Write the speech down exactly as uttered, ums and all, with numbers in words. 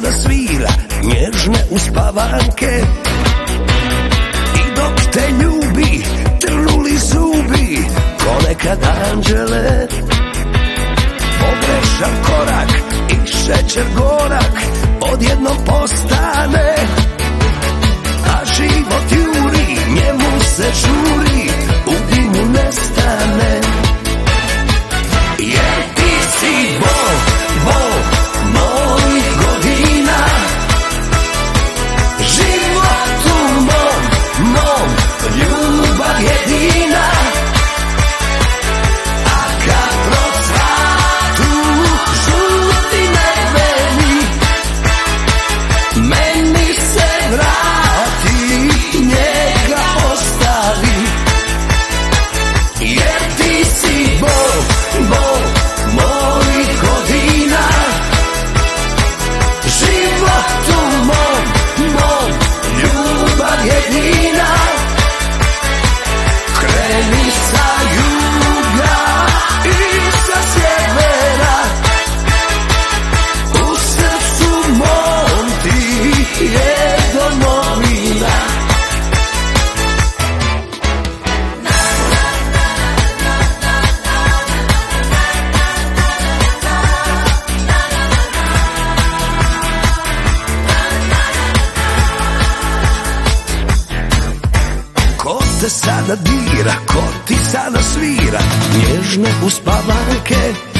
sada svira nježne uspavanke. I dok te ljubi trnuli zubi ko nekad anđele. Pogrešan korak i šećer gorak odjednom postane, a život juri, njemu se žuri, u dimu nestane. Jer ti si Bog, Bog mojih godina, životu mom, mom, ljubav jedina. A kad procvatu žuti medvedi, meni se vrati, njega ostavi. Jer ti si Bog, Bog mojih godina, životu mom, mom, ljubav jedina. Kreni sa juga i sa sjevera, u srcu mom ti je domovina. Ko te sada dira, ko ti sada svira nježne uspavanke.